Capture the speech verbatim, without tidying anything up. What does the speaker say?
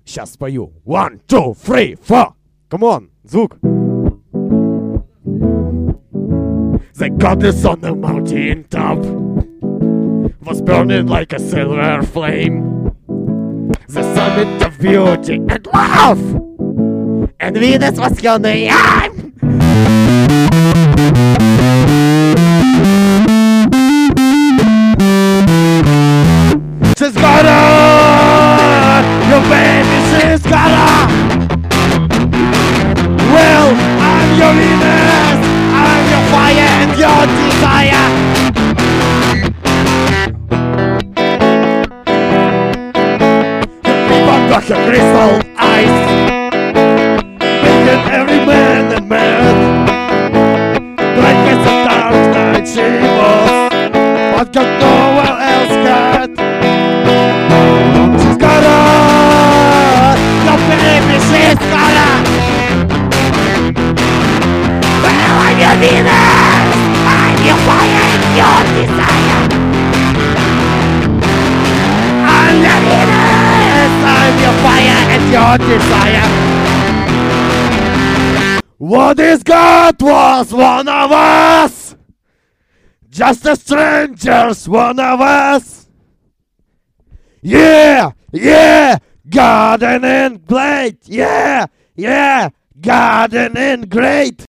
Сейчас спою. One, two, three, four. Come on, звук. The goddess on the mountain top was burning like a silver flame, the summit of beauty and love, and Venus was your name. She's gotta, your baby, she's gotta. Well, I'm your Venus, I'm your fire and your desire. Got your crystal eyes, making every man a man. Black as a dark night she was, but got nowhere else got. She's got her, your baby, she's got her. Well, I'm your Venus, I'm your fire and your desire. I'm your Venus, I'm your fire and your desire. What is God was one of us, just a stranger's one of us. Yeah, yeah, gardening great. Yeah, yeah, gardening great.